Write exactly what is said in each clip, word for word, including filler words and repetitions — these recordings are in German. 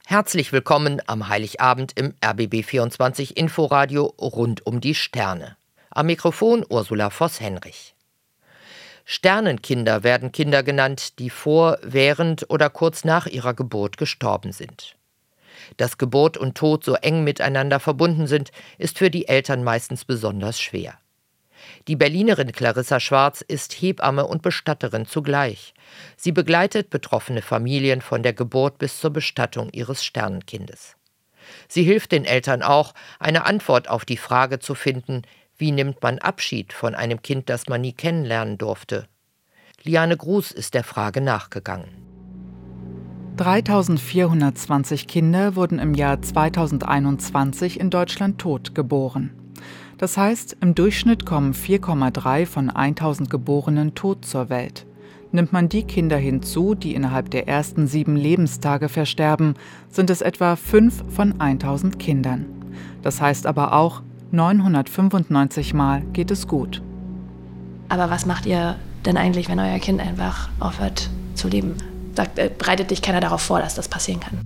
Herzlich willkommen am Heiligabend im R B B vierundzwanzig Inforadio rund um die Sterne. Am Mikrofon Ursula Voss-Henrich. Sternenkinder werden Kinder genannt, die vor, während oder kurz nach ihrer Geburt gestorben sind. Dass Geburt und Tod so eng miteinander verbunden sind, ist für die Eltern meistens besonders schwer. Die Berlinerin Clarissa Schwarz ist Hebamme und Bestatterin zugleich. Sie begleitet betroffene Familien von der Geburt bis zur Bestattung ihres Sternenkindes. Sie hilft den Eltern auch, eine Antwort auf die Frage zu finden, wie nimmt man Abschied von einem Kind, das man nie kennenlernen durfte. Liane Gruß ist der Frage nachgegangen. dreitausendvierhundertzwanzig Kinder wurden im Jahr zweitausendeinundzwanzig in Deutschland tot geboren. Das heißt, im Durchschnitt kommen vier Komma drei von tausend Geborenen tot zur Welt. Nimmt man die Kinder hinzu, die innerhalb der ersten sieben Lebenstage versterben, sind es etwa fünf von tausend Kindern. Das heißt aber auch, neunhundertfünfundneunzig Mal geht es gut. Aber was macht ihr denn eigentlich, wenn euer Kind einfach aufhört zu leben? Sagt, äh, bereitet dich keiner darauf vor, dass das passieren kann?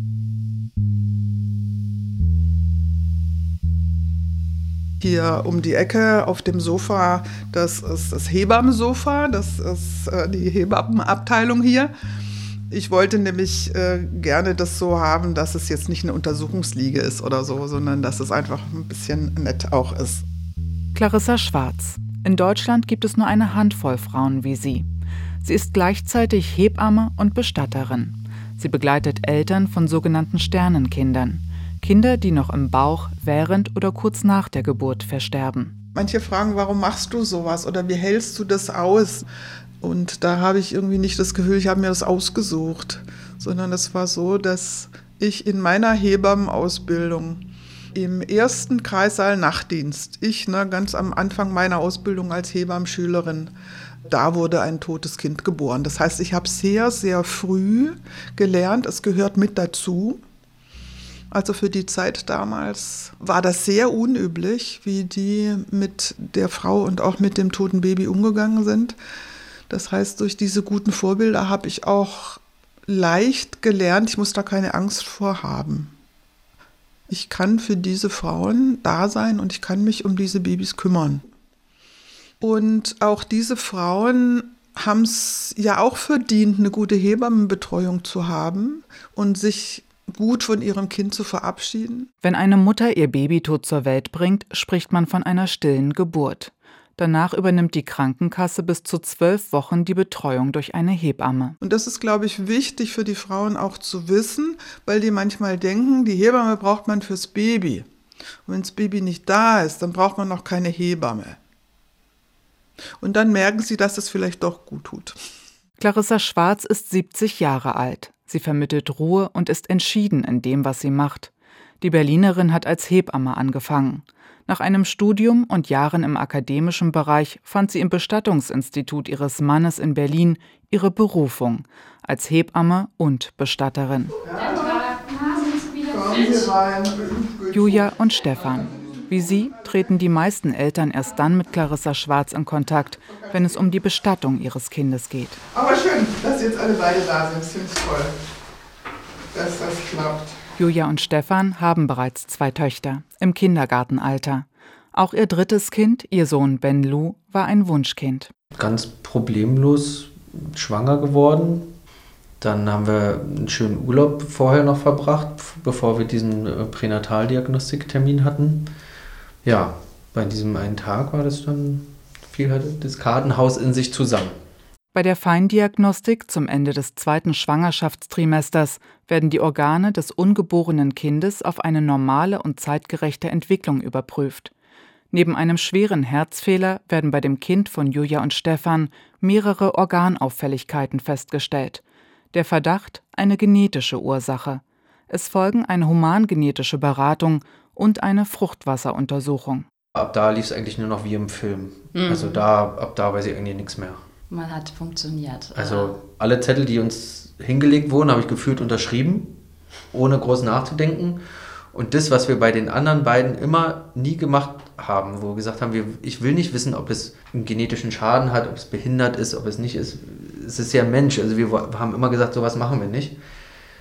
Hier um die Ecke auf dem Sofa, das ist das Hebammensofa, das ist äh, die Hebammenabteilung hier. Ich wollte nämlich äh, gerne das so haben, dass es jetzt nicht eine Untersuchungsliege ist oder so, sondern dass es einfach ein bisschen nett auch ist. Clarissa Schwarz. In Deutschland gibt es nur eine Handvoll Frauen wie sie. Sie ist gleichzeitig Hebamme und Bestatterin. Sie begleitet Eltern von sogenannten Sternenkindern. Kinder, die noch im Bauch während oder kurz nach der Geburt versterben. Manche fragen, warum machst du sowas oder wie hältst du das aus? Und da habe ich irgendwie nicht das Gefühl, ich habe mir das ausgesucht, sondern es war so, dass ich in meiner Hebammenausbildung im ersten Kreissaal Nachtdienst, ich ne, ganz am Anfang meiner Ausbildung als Hebammenschülerin, da wurde ein totes Kind geboren. Das heißt, ich habe sehr, sehr früh gelernt, es gehört mit dazu. Also für die Zeit damals war das sehr unüblich, wie die mit der Frau und auch mit dem toten Baby umgegangen sind. Das heißt, durch diese guten Vorbilder habe ich auch leicht gelernt, ich muss da keine Angst vor haben. Ich kann für diese Frauen da sein und ich kann mich um diese Babys kümmern. Und auch diese Frauen haben es ja auch verdient, eine gute Hebammenbetreuung zu haben und sich gut von ihrem Kind zu verabschieden. Wenn eine Mutter ihr Baby tot zur Welt bringt, spricht man von einer stillen Geburt. Danach übernimmt die Krankenkasse bis zu zwölf Wochen die Betreuung durch eine Hebamme. Und das ist, glaube ich, wichtig für die Frauen auch zu wissen, weil die manchmal denken, die Hebamme braucht man fürs Baby. Und wenn das Baby nicht da ist, dann braucht man noch keine Hebamme. Und dann merken sie, dass es vielleicht doch gut tut. Clarissa Schwarz ist siebzig Jahre alt. Sie vermittelt Ruhe und ist entschieden in dem, was sie macht. Die Berlinerin hat als Hebamme angefangen. Nach einem Studium und Jahren im akademischen Bereich fand sie im Bestattungsinstitut ihres Mannes in Berlin ihre Berufung als Hebamme und Bestatterin. Julia und Stefan. Wie sie treten die meisten Eltern erst dann mit Clarissa Schwarz in Kontakt, wenn es um die Bestattung ihres Kindes geht. Aber schön, dass jetzt alle beide da sind. Das finde ich toll, dass das klappt. Julia und Stefan haben bereits zwei Töchter im Kindergartenalter. Auch ihr drittes Kind, ihr Sohn Ben Lou, war ein Wunschkind. Ganz problemlos schwanger geworden. Dann haben wir einen schönen Urlaub vorher noch verbracht, bevor wir diesen Pränataldiagnostiktermin hatten. Ja, bei diesem einen Tag war das dann, fiel halt das Kartenhaus in sich zusammen. Bei der Feindiagnostik zum Ende des zweiten Schwangerschaftstrimesters werden die Organe des ungeborenen Kindes auf eine normale und zeitgerechte Entwicklung überprüft. Neben einem schweren Herzfehler werden bei dem Kind von Julia und Stefan mehrere Organauffälligkeiten festgestellt. Der Verdacht eine genetische Ursache. Es folgen eine humangenetische Beratung und eine Fruchtwasseruntersuchung. Ab da lief es eigentlich nur noch wie im Film. Mhm. Also da, ab da weiß ich eigentlich nichts mehr. Man hat funktioniert. Also alle Zettel, die uns hingelegt wurden, habe ich gefühlt unterschrieben, ohne groß nachzudenken. Und das, was wir bei den anderen beiden immer nie gemacht haben, wo wir gesagt haben, wir, ich will nicht wissen, ob es einen genetischen Schaden hat, ob es behindert ist, ob es nicht ist. Es ist ja ein Mensch. Also wir haben immer gesagt, sowas machen wir nicht.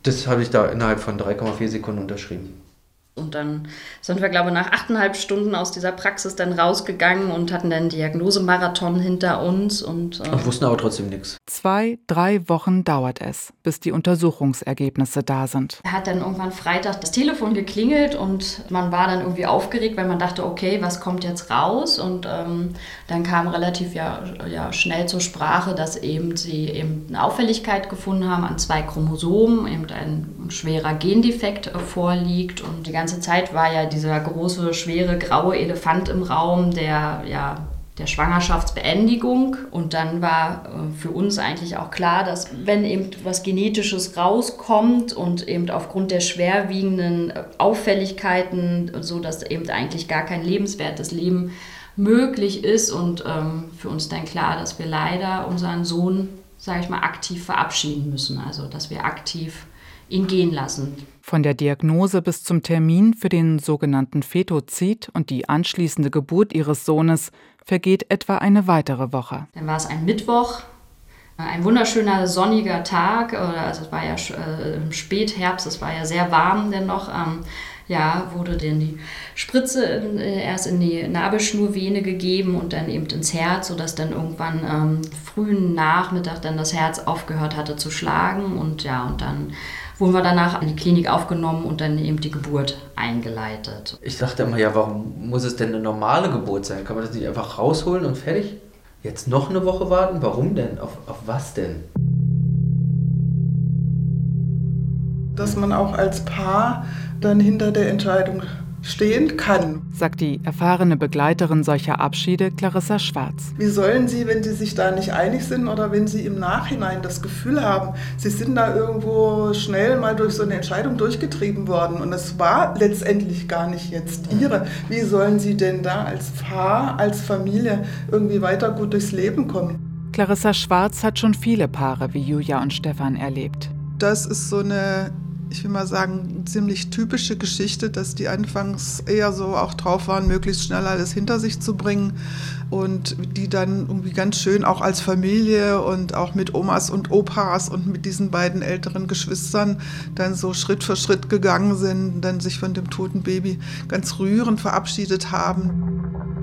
Das habe ich da innerhalb von drei Komma vier Sekunden unterschrieben. Und dann sind wir, glaube ich, nach achteinhalb Stunden aus dieser Praxis dann rausgegangen und hatten dann Diagnosemarathon hinter uns. Und, äh und wussten aber trotzdem nichts. Zwei, drei Wochen dauert es, bis die Untersuchungsergebnisse da sind. Er hat dann irgendwann Freitag das Telefon geklingelt und man war dann irgendwie aufgeregt, weil man dachte, okay, was kommt jetzt raus? Und ähm, dann kam relativ ja, ja, schnell zur Sprache, dass eben sie eben eine Auffälligkeit gefunden haben an zwei Chromosomen, eben ein schwerer Gendefekt äh, vorliegt. Und die ganze Zeit war ja dieser große, schwere, graue Elefant im Raum der, ja, der Schwangerschaftsbeendigung. Und dann war äh, für uns eigentlich auch klar, dass wenn eben was Genetisches rauskommt und eben aufgrund der schwerwiegenden Auffälligkeiten, so dass eben eigentlich gar kein lebenswertes Leben möglich ist. Und ähm, für uns dann klar, dass wir leider unseren Sohn, sage ich mal, aktiv verabschieden müssen. Also dass wir aktiv ihn gehen lassen. Von der Diagnose bis zum Termin für den sogenannten Fetozid und die anschließende Geburt ihres Sohnes vergeht etwa eine weitere Woche. Dann war es ein Mittwoch, ein wunderschöner sonniger Tag, also es war ja äh, im Spätherbst, es war ja sehr warm denn noch. Ähm, ja, wurde dann die Spritze in, äh, erst in die Nabelschnurvene gegeben und dann eben ins Herz, sodass dann irgendwann ähm, frühen Nachmittag dann das Herz aufgehört hatte zu schlagen und ja, und dann wurden wir danach in die Klinik aufgenommen und dann eben die Geburt eingeleitet. Ich dachte immer, ja, warum muss es denn eine normale Geburt sein? Kann man das nicht einfach rausholen und fertig? Jetzt noch eine Woche warten? Warum denn? Auf, auf was denn? Dass man auch als Paar dann hinter der Entscheidung stehen kann. Sagt die erfahrene Begleiterin solcher Abschiede, Clarissa Schwarz. Wie sollen Sie, wenn Sie sich da nicht einig sind oder wenn Sie im Nachhinein das Gefühl haben, Sie sind da irgendwo schnell mal durch so eine Entscheidung durchgetrieben worden und es war letztendlich gar nicht jetzt Ihre. Wie sollen Sie denn da als Paar, als Familie irgendwie weiter gut durchs Leben kommen? Clarissa Schwarz hat schon viele Paare wie Julia und Stefan erlebt. Das ist so eine, ich will mal sagen, ziemlich typische Geschichte, dass die anfangs eher so auch drauf waren, möglichst schnell alles hinter sich zu bringen und die dann irgendwie ganz schön auch als Familie und auch mit Omas und Opas und mit diesen beiden älteren Geschwistern dann so Schritt für Schritt gegangen sind, dann sich von dem toten Baby ganz rührend verabschiedet haben.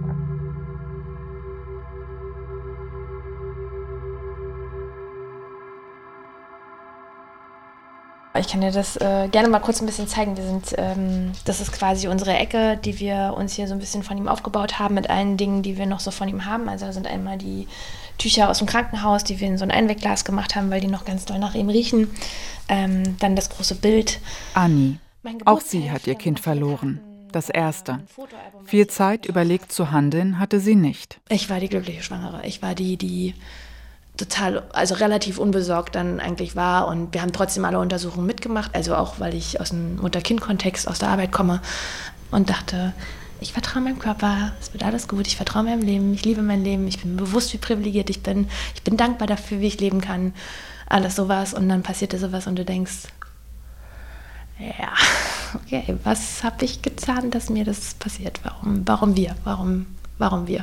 Ich kann dir das äh, gerne mal kurz ein bisschen zeigen. Wir sind, ähm, das ist quasi unsere Ecke, die wir uns hier so ein bisschen von ihm aufgebaut haben mit allen Dingen, die wir noch so von ihm haben. Also da sind einmal die Tücher aus dem Krankenhaus, die wir in so ein Einwegglas gemacht haben, weil die noch ganz doll nach ihm riechen. Ähm, dann das große Bild. Anni. Auch sie hat ihr Kind verloren. Das erste. Viel Zeit, überlegt zu handeln, hatte sie nicht. Ich war die glückliche Schwangere. Ich war die, die total, also relativ unbesorgt dann eigentlich war und wir haben trotzdem alle Untersuchungen mitgemacht, also auch, weil ich aus dem Mutter-Kind-Kontext aus der Arbeit komme und dachte, ich vertraue meinem Körper, es wird alles gut, ich vertraue meinem Leben, ich liebe mein Leben, ich bin bewusst, wie privilegiert ich bin, ich bin dankbar dafür, wie ich leben kann, alles sowas und dann passierte sowas und du denkst, ja, okay, was habe ich getan, dass mir das passiert, warum, warum wir, warum, warum wir?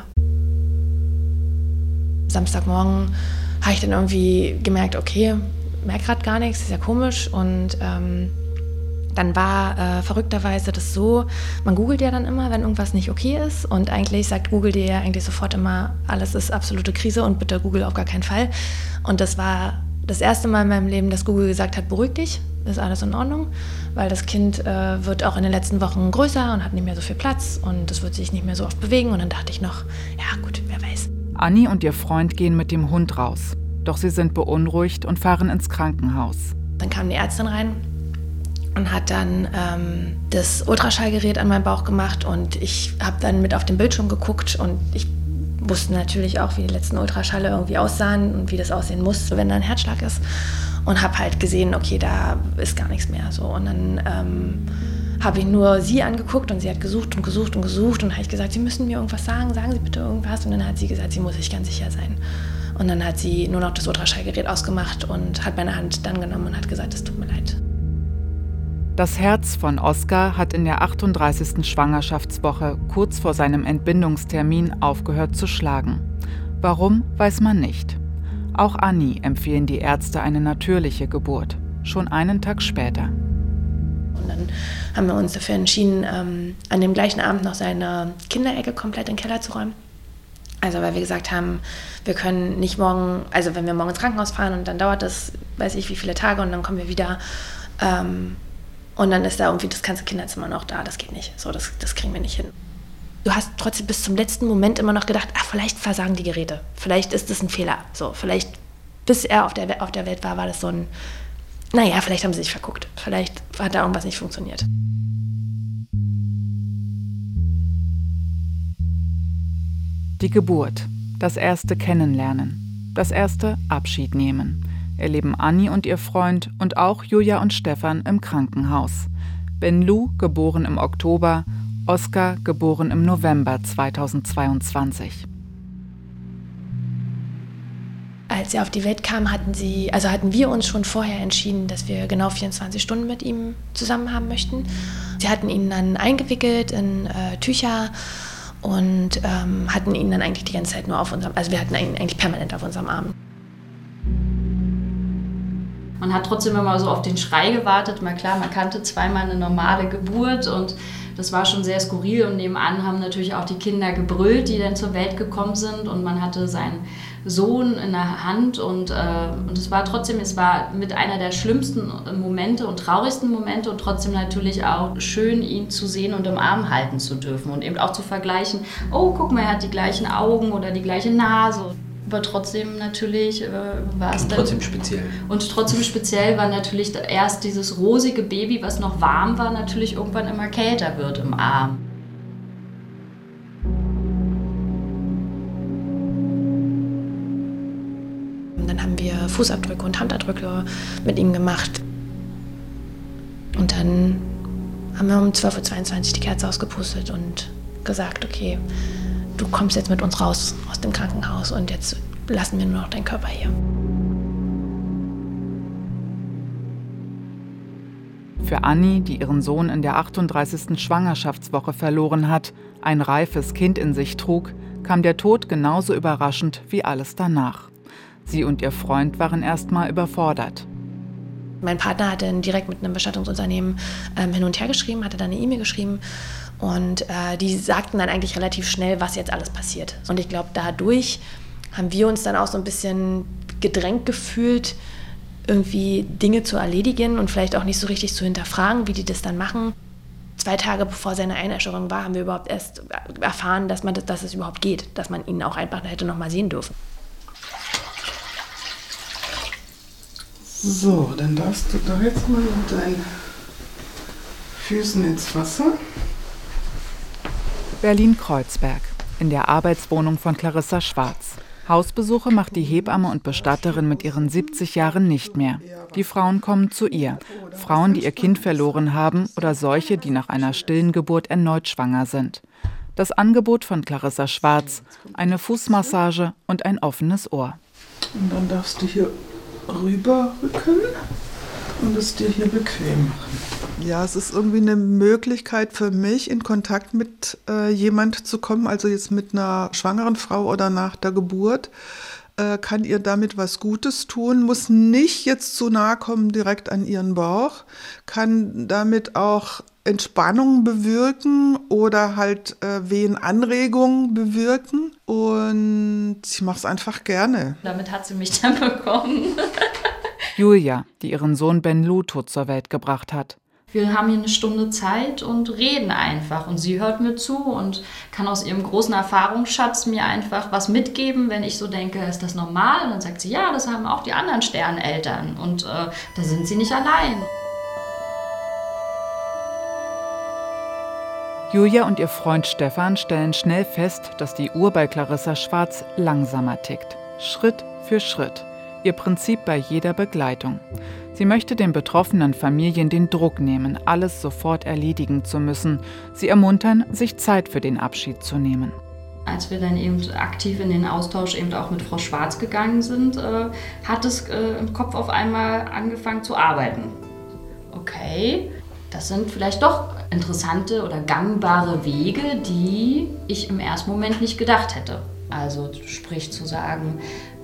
Samstagmorgen habe ich dann irgendwie gemerkt, okay, merke gerade gar nichts, ist ja komisch. Und ähm, dann war äh, verrückterweise das so, man googelt ja dann immer, wenn irgendwas nicht okay ist. Und eigentlich sagt Google dir ja eigentlich sofort immer, alles ist absolute Krise und bitte Google auf gar keinen Fall. Und das war das erste Mal in meinem Leben, dass Google gesagt hat, beruhig dich, ist alles in Ordnung. Weil das Kind äh, wird auch in den letzten Wochen größer und hat nicht mehr so viel Platz und es wird sich nicht mehr so oft bewegen. Und dann dachte ich noch, ja gut, wer weiß. Anni und ihr Freund gehen mit dem Hund raus. Doch sie sind beunruhigt und fahren ins Krankenhaus. Dann kam die Ärztin rein und hat dann ähm, das Ultraschallgerät an meinen Bauch gemacht. Und ich habe dann mit auf den Bildschirm geguckt. Und ich wusste natürlich auch, wie die letzten Ultraschalle irgendwie aussahen und wie das aussehen muss, wenn da ein Herzschlag ist. Und habe halt gesehen, okay, da ist gar nichts mehr. So. Und dann ähm, habe ich nur sie angeguckt und sie hat gesucht und gesucht und gesucht und habe ich gesagt, Sie müssen mir irgendwas sagen, sagen Sie bitte irgendwas. Und dann hat sie gesagt, sie muss sich ganz sicher sein. Und dann hat sie nur noch das Ultraschallgerät ausgemacht und hat meine Hand dann genommen und hat gesagt, es tut mir leid. Das Herz von Oskar hat in der achtunddreißigsten Schwangerschaftswoche kurz vor seinem Entbindungstermin aufgehört zu schlagen. Warum, weiß man nicht. Auch Anni empfehlen die Ärzte eine natürliche Geburt. schon einen Tag später. Und dann haben wir uns dafür entschieden, ähm, an dem gleichen Abend noch seine Kinderecke komplett in den Keller zu räumen. Also weil wir gesagt haben, wir können nicht morgen, also wenn wir morgen ins Krankenhaus fahren und dann dauert das, weiß ich wie viele Tage und dann kommen wir wieder ähm, und dann ist da irgendwie das ganze Kinderzimmer noch da, das geht nicht, so das, das kriegen wir nicht hin. Du hast trotzdem bis zum letzten Moment immer noch gedacht, ach, vielleicht versagen die Geräte, vielleicht ist das ein Fehler, so vielleicht bis er auf der, auf der Welt war, war das so ein, naja, vielleicht haben sie sich verguckt, vielleicht hat da irgendwas nicht funktioniert. Die Geburt, das erste Kennenlernen, das erste Abschied nehmen, erleben Anni und ihr Freund und auch Julia und Stefan im Krankenhaus. Benlou, geboren im Oktober, Oskar, geboren im November zweitausendzweiundzwanzig. Als er auf die Welt kam, hatten sie, also hatten wir uns schon vorher entschieden, dass wir genau vierundzwanzig Stunden mit ihm zusammen haben möchten. Sie hatten ihn dann eingewickelt in äh, Tücher und ähm, hatten ihn dann eigentlich die ganze Zeit nur auf unserem, also wir hatten ihn eigentlich permanent auf unserem Arm. Man hat trotzdem immer so auf den Schrei gewartet. Mal klar, man kannte zweimal eine normale Geburt und das war schon sehr skurril. Und nebenan haben natürlich auch die Kinder gebrüllt, die dann zur Welt gekommen sind. Und man hatte seinen Sohn in der Hand. Und, äh, und es war trotzdem, es war mit einer der schlimmsten Momente und traurigsten Momente und trotzdem natürlich auch schön, ihn zu sehen und im Arm halten zu dürfen. Und eben auch zu vergleichen, oh, guck mal, er hat die gleichen Augen oder die gleiche Nase. Aber trotzdem natürlich äh, war es und dann... trotzdem speziell. Und trotzdem speziell war natürlich erst dieses rosige Baby, was noch warm war, natürlich irgendwann immer kälter wird im Arm. Und dann haben wir Fußabdrücke und Handabdrücke mit ihm gemacht. Und dann haben wir um zwölf Uhr zweiundzwanzig die Kerze ausgepustet und gesagt, okay, du kommst jetzt mit uns raus aus dem Krankenhaus und jetzt lassen wir nur noch deinen Körper hier. Für Anni, die ihren Sohn in der achtunddreißigsten Schwangerschaftswoche verloren hat, ein reifes Kind in sich trug, kam der Tod genauso überraschend wie alles danach. Sie und ihr Freund waren erstmal überfordert. Mein Partner hatte direkt mit einem Bestattungsunternehmen ähm, hin und her geschrieben, hatte dann eine E-Mail geschrieben und äh, die sagten dann eigentlich relativ schnell, was jetzt alles passiert. Und ich glaube, dadurch haben wir uns dann auch so ein bisschen gedrängt gefühlt, irgendwie Dinge zu erledigen und vielleicht auch nicht so richtig zu hinterfragen, wie die das dann machen. Zwei Tage bevor seine Einäscherung war, haben wir überhaupt erst erfahren, dass, man das, dass es überhaupt geht, dass man ihn auch einfach hätte noch mal sehen dürfen. So, dann darfst du da jetzt mal mit deinen Füßen ins Wasser. Berlin-Kreuzberg, in der Arbeitswohnung von Clarissa Schwarz. Hausbesuche macht die Hebamme und Bestatterin mit ihren siebzig Jahren nicht mehr. Die Frauen kommen zu ihr. Frauen, die ihr Kind verloren haben oder solche, die nach einer stillen Geburt erneut schwanger sind. Das Angebot von Clarissa Schwarz, eine Fußmassage und ein offenes Ohr. Und dann darfst du hier rüberrücken und es dir hier bequem machen. Ja, es ist irgendwie eine Möglichkeit für mich, in Kontakt mit äh, jemand zu kommen, also jetzt mit einer schwangeren Frau oder nach der Geburt, äh, kann ihr damit was Gutes tun, muss nicht jetzt zu nahe kommen direkt an ihren Bauch, kann damit auch Entspannung bewirken oder halt äh, Wehenanregungen bewirken und ich mache es einfach gerne. Damit hat sie mich dann bekommen. Julia, die ihren Sohn Benlou tot zur Welt gebracht hat. Wir haben hier eine Stunde Zeit und reden einfach. Und sie hört mir zu und kann aus ihrem großen Erfahrungsschatz mir einfach was mitgeben, wenn ich so denke, ist das normal? Und dann sagt sie, ja, das haben auch die anderen Sterneltern. Und äh, da sind sie nicht allein. Julia und ihr Freund Stefan stellen schnell fest, dass die Uhr bei Clarissa Schwarz langsamer tickt. Schritt für Schritt. Ihr Prinzip bei jeder Begleitung. Sie möchte den betroffenen Familien den Druck nehmen, alles sofort erledigen zu müssen. Sie ermuntern, sich Zeit für den Abschied zu nehmen. Als wir dann eben aktiv in den Austausch eben auch mit Frau Schwarz gegangen sind, äh, hat es äh, im Kopf auf einmal angefangen zu arbeiten. Okay, das sind vielleicht doch interessante oder gangbare Wege, die ich im ersten Moment nicht gedacht hätte. Also sprich zu sagen,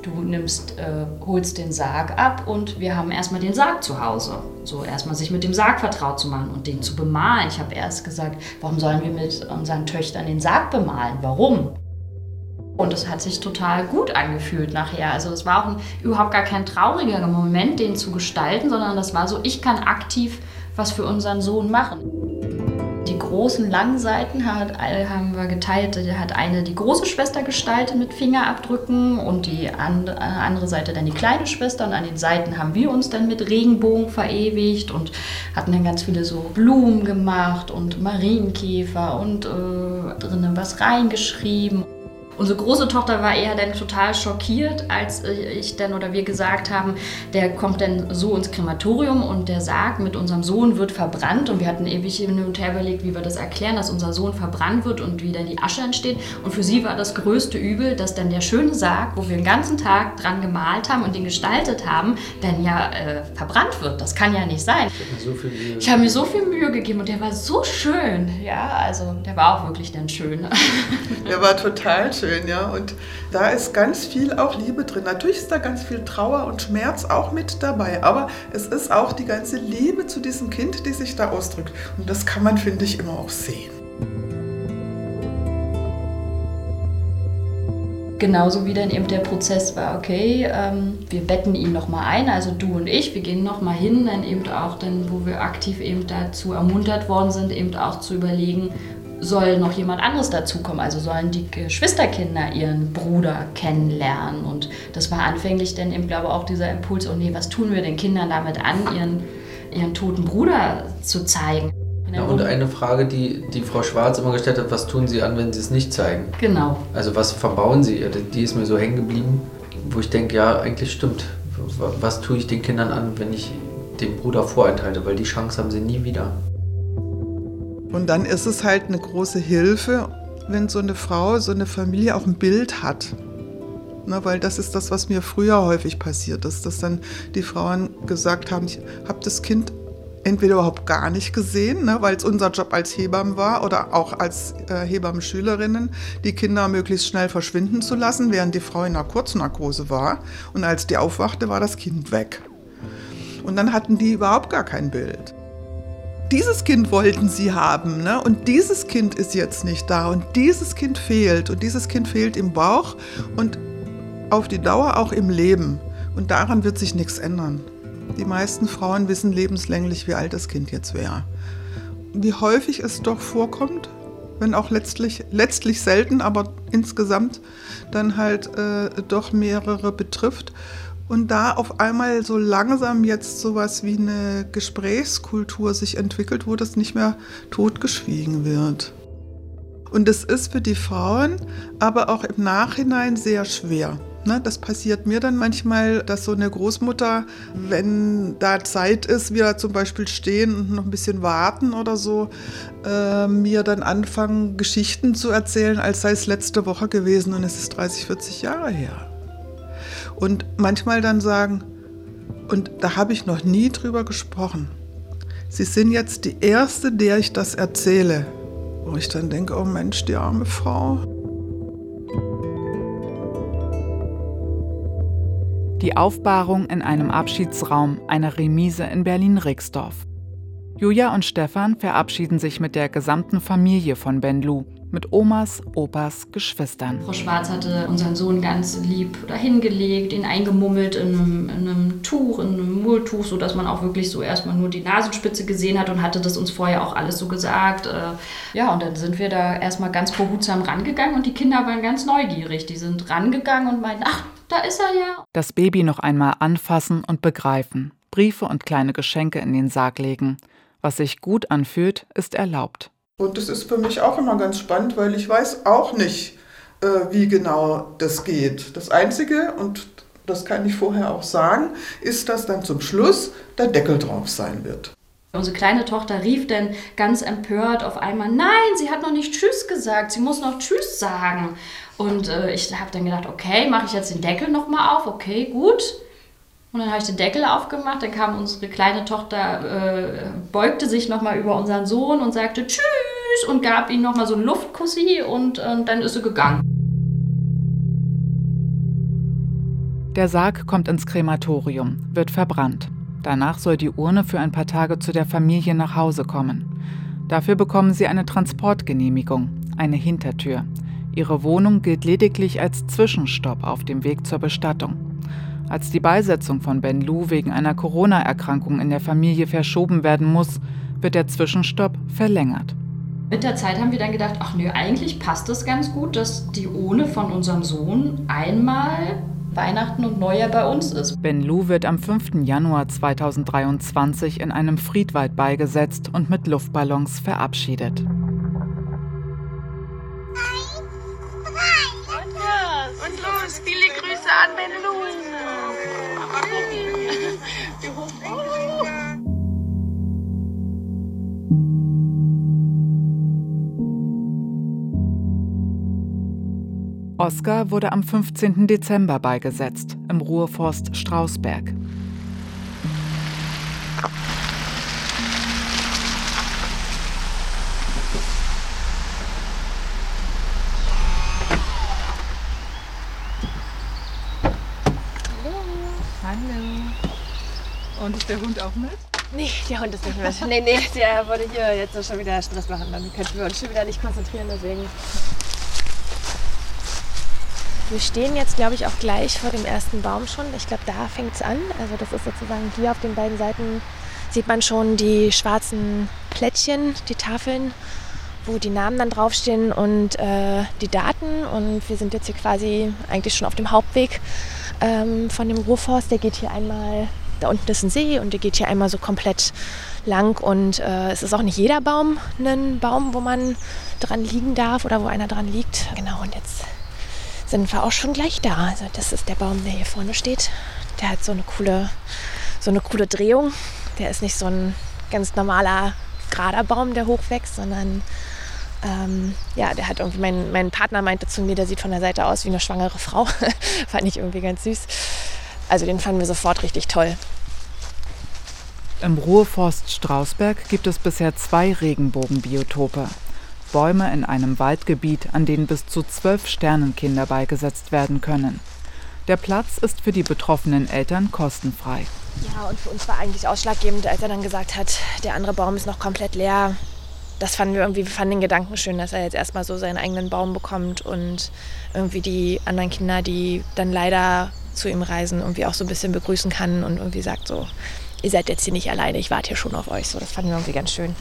du nimmst, äh, holst den Sarg ab und wir haben erstmal den Sarg zu Hause. So erstmal sich mit dem Sarg vertraut zu machen und den zu bemalen. Ich habe erst gesagt, warum sollen wir mit unseren Töchtern den Sarg bemalen? Warum? Und es hat sich total gut angefühlt nachher. Also es war auch ein, überhaupt gar kein trauriger Moment, den zu gestalten, sondern das war so, ich kann aktiv was für unseren Sohn machen. Die großen langen Seiten hat, haben wir geteilt. Da hat eine die große Schwester gestaltet mit Fingerabdrücken und die andere Seite dann die kleine Schwester. Und an den Seiten haben wir uns dann mit Regenbogen verewigt und hatten dann ganz viele so Blumen gemacht und Marienkäfer und äh, drinnen was reingeschrieben. Unsere große Tochter war eher dann total schockiert, als ich dann oder wir gesagt haben, der kommt dann so ins Krematorium und der Sarg mit unserem Sohn wird verbrannt. Und wir hatten ewig hin und her überlegt, wie wir das erklären, dass unser Sohn verbrannt wird und wie dann die Asche entsteht. Und für sie war das größte Übel, dass dann der schöne Sarg, wo wir den ganzen Tag dran gemalt haben und den gestaltet haben, dann ja äh, verbrannt wird. Das kann ja nicht sein. Ich habe mir so viel Mühe, ich habe mir so viel Mühe gegeben und der war so schön. Ja, also der war auch wirklich dann schön. Der war total schön. Schön, ja. Und da ist ganz viel auch Liebe drin. Natürlich ist da ganz viel Trauer und Schmerz auch mit dabei, aber es ist auch die ganze Liebe zu diesem Kind, die sich da ausdrückt. Und das kann man, finde ich, immer auch sehen. Genauso wie dann eben der Prozess war, okay, ähm, wir betten ihn nochmal ein, also du und ich, wir gehen nochmal hin, dann eben auch, dann, wo wir aktiv eben dazu ermuntert worden sind, eben auch zu überlegen, soll noch jemand anderes dazukommen, also sollen die Geschwisterkinder ihren Bruder kennenlernen. Und das war anfänglich dann eben, glaube ich, auch dieser Impuls, oh nee, was tun wir den Kindern damit an, ihren, ihren toten Bruder zu zeigen. Ja, und eine Frage, die, die Frau Schwarz immer gestellt hat, was tun Sie an, wenn Sie es nicht zeigen? Genau. Also was verbauen Sie? Die ist mir so hängen geblieben, wo ich denke, ja, eigentlich stimmt. Was tue ich den Kindern an, wenn ich den Bruder vorenthalte? Weil die Chance haben sie nie wieder. Und dann ist es halt eine große Hilfe, wenn so eine Frau, so eine Familie auch ein Bild hat. Na, weil das ist das, was mir früher häufig passiert ist, dass dann die Frauen gesagt haben, ich habe das Kind entweder überhaupt gar nicht gesehen, ne, weil es unser Job als Hebammen war oder auch als äh, Hebammenschülerinnen, die Kinder möglichst schnell verschwinden zu lassen, während die Frau in einer Kurznarkose war. Und als die aufwachte, war das Kind weg. Und dann hatten die überhaupt gar kein Bild. Dieses Kind wollten sie haben, ne? Und dieses Kind ist jetzt nicht da und dieses Kind fehlt und dieses Kind fehlt im Bauch und auf die Dauer auch im Leben. Und daran wird sich nichts ändern. Die meisten Frauen wissen lebenslänglich, wie alt das Kind jetzt wäre. Wie häufig es doch vorkommt, wenn auch letztlich, letztlich selten, aber insgesamt dann halt äh, doch mehrere betrifft. Und da auf einmal so langsam jetzt sowas wie eine Gesprächskultur sich entwickelt, wo das nicht mehr totgeschwiegen wird. Und es ist für die Frauen aber auch im Nachhinein sehr schwer. Ne, das passiert mir dann manchmal, dass so eine Großmutter, wenn da Zeit ist, wir zum Beispiel stehen und noch ein bisschen warten oder so, äh, mir dann anfangen, Geschichten zu erzählen, als sei es letzte Woche gewesen und es ist dreißig, vierzig Jahre her. Und manchmal dann sagen, und da habe ich noch nie drüber gesprochen. Sie sind jetzt die Erste, der ich das erzähle. Wo ich dann denke, oh Mensch, die arme Frau. Die Aufbahrung in einem Abschiedsraum einer Remise in Berlin-Rixdorf. Julia und Stefan verabschieden sich mit der gesamten Familie von Benlou, mit Omas, Opas, Geschwistern. Frau Schwarz hatte unseren Sohn ganz lieb dahingelegt, ihn eingemummelt in einem, in einem Tuch, in einem Mulltuch, sodass man auch wirklich so erstmal nur die Nasenspitze gesehen hat und hatte das uns vorher auch alles so gesagt. Ja, und dann sind wir da erstmal ganz behutsam rangegangen und die Kinder waren ganz neugierig. Die sind rangegangen und meinten, ach, da ist er ja. Das Baby noch einmal anfassen und begreifen, Briefe und kleine Geschenke in den Sarg legen. Was sich gut anfühlt, ist erlaubt. Und das ist für mich auch immer ganz spannend, weil ich weiß auch nicht, äh, wie genau das geht. Das Einzige, und das kann ich vorher auch sagen, ist, dass dann zum Schluss der Deckel drauf sein wird. Unsere kleine Tochter rief dann ganz empört auf einmal, nein, sie hat noch nicht Tschüss gesagt, sie muss noch Tschüss sagen. Und äh, ich habe dann gedacht, okay, mache ich jetzt den Deckel nochmal auf, okay, gut. Und dann habe ich den Deckel aufgemacht, dann kam unsere kleine Tochter, äh, beugte sich nochmal über unseren Sohn und sagte Tschüss und gab ihm nochmal so einen Luftkussi und äh, dann ist sie gegangen. Der Sarg kommt ins Krematorium, wird verbrannt. Danach soll die Urne für ein paar Tage zu der Familie nach Hause kommen. Dafür bekommen sie eine Transportgenehmigung, eine Hintertür. Ihre Wohnung gilt lediglich als Zwischenstopp auf dem Weg zur Bestattung. Als die Beisetzung von Ben Lu wegen einer Corona-Erkrankung in der Familie verschoben werden muss, wird der Zwischenstopp verlängert. Mit der Zeit haben wir dann gedacht, ach nö, eigentlich passt es ganz gut, dass die Urne von unserem Sohn einmal Weihnachten und Neujahr bei uns ist. Ben Lu wird am fünften Januar zweitausenddreiundzwanzig in einem Friedwald beigesetzt und mit Luftballons verabschiedet. Und los, viele Grüße an Ben Lu. Oskar wurde am fünfzehnten Dezember beigesetzt, im Ruhrforst Strausberg. Und ist der Hund auch mit? Nee, der Hund ist nicht mit. Nee, nee, der wollte hier jetzt schon wieder Stress machen. Dann könnten wir uns schon wieder nicht konzentrieren, deswegen. Wir stehen jetzt, glaube ich, auch gleich vor dem ersten Baum schon. Ich glaube, da fängt es an. Also das ist sozusagen hier auf den beiden Seiten sieht man schon die schwarzen Plättchen, die Tafeln, wo die Namen dann draufstehen und äh, die Daten. Und wir sind jetzt hier quasi eigentlich schon auf dem Hauptweg ähm, von dem Ruhrforst. Der geht hier einmal, da unten ist ein See und der geht hier einmal so komplett lang. Und äh, es ist auch nicht jeder Baum ein Baum, wo man dran liegen darf oder wo einer dran liegt. Genau, und jetzt sind wir auch schon gleich da. Also das ist der Baum, der hier vorne steht. Der hat so eine coole, so eine coole Drehung. Der ist nicht so ein ganz normaler, gerader Baum, der hochwächst, sondern ähm, ja, der hat irgendwie, mein, mein Partner meinte zu mir, der sieht von der Seite aus wie eine schwangere Frau. Fand ich irgendwie ganz süß. Also den fanden wir sofort richtig toll. Im Ruhrforst Strausberg gibt es bisher zwei Regenbogenbiotope. Bäume in einem Waldgebiet, an denen bis zu zwölf Sternenkinder beigesetzt werden können. Der Platz ist für die betroffenen Eltern kostenfrei. Ja, und für uns war eigentlich ausschlaggebend, als er dann gesagt hat, der andere Baum ist noch komplett leer. Das fanden wir irgendwie, wir fanden den Gedanken schön, dass er jetzt erstmal so seinen eigenen Baum bekommt und irgendwie die anderen Kinder, die dann leider zu ihm reisen, irgendwie auch so ein bisschen begrüßen kann und irgendwie sagt so, ihr seid jetzt hier nicht alleine, ich warte hier schon auf euch. So, das fanden wir irgendwie ganz schön.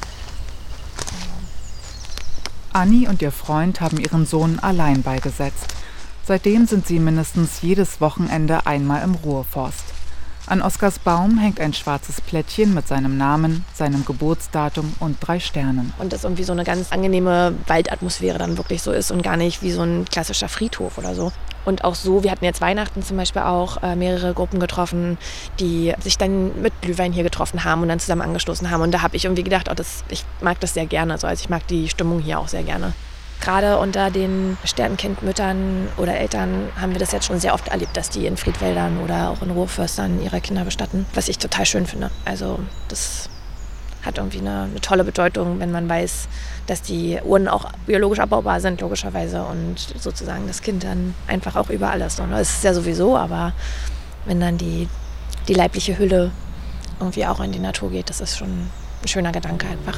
Anni und ihr Freund haben ihren Sohn allein beigesetzt. Seitdem sind sie mindestens jedes Wochenende einmal im Ruhrforst. An Oskars Baum hängt ein schwarzes Plättchen mit seinem Namen, seinem Geburtsdatum und drei Sternen. Und das irgendwie so eine ganz angenehme Waldatmosphäre dann wirklich so ist und gar nicht wie so ein klassischer Friedhof oder so. Und auch so, wir hatten jetzt Weihnachten zum Beispiel auch äh, mehrere Gruppen getroffen, die sich dann mit Glühwein hier getroffen haben und dann zusammen angestoßen haben. Und da habe ich irgendwie gedacht, oh, das, ich mag das sehr gerne. Also, also ich mag die Stimmung hier auch sehr gerne. Gerade unter den Sternenkindmüttern oder Eltern haben wir das jetzt schon sehr oft erlebt, dass die in Friedwäldern oder auch in Ruhrförstern ihre Kinder bestatten, was ich total schön finde. Also das hat irgendwie eine, eine tolle Bedeutung, wenn man weiß, dass die Urnen auch biologisch abbaubar sind, logischerweise, und sozusagen das Kind dann einfach auch über alles. Und das ist ja sowieso, aber wenn dann die, die leibliche Hülle irgendwie auch in die Natur geht, das ist schon ein schöner Gedanke einfach.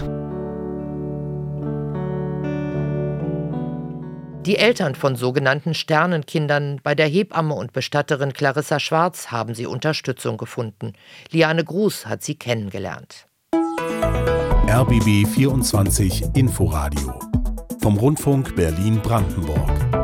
Die Eltern von sogenannten Sternenkindern bei der Hebamme und Bestatterin Clarissa Schwarz haben sie Unterstützung gefunden. Liane Gruß hat sie kennengelernt. R B B vierundzwanzig Inforadio vom Rundfunk Berlin-Brandenburg.